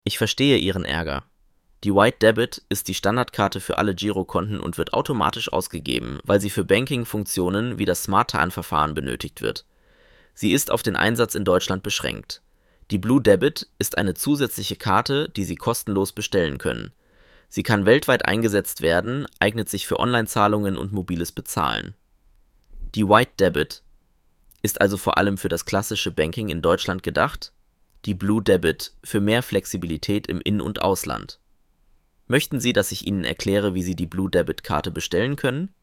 Ich verstehe Ihren Ärger. Die White Debit ist die Standardkarte für alle Girokonten und wird automatisch ausgegeben, weil sie für Banking-Funktionen wie das Smart-TAN-Verfahren benötigt wird. Sie ist auf den Einsatz in Deutschland beschränkt. Die Blue Debit ist eine zusätzliche Karte, die Sie kostenlos bestellen können. Sie kann weltweit eingesetzt werden, eignet sich für Online-Zahlungen und mobiles Bezahlen. Die White Debit ist also vor allem für das klassische Banking in Deutschland gedacht, die Blue Debit für mehr Flexibilität im In- und Ausland. Möchten Sie, dass ich Ihnen erkläre, wie Sie die Blue Debit Karte bestellen können?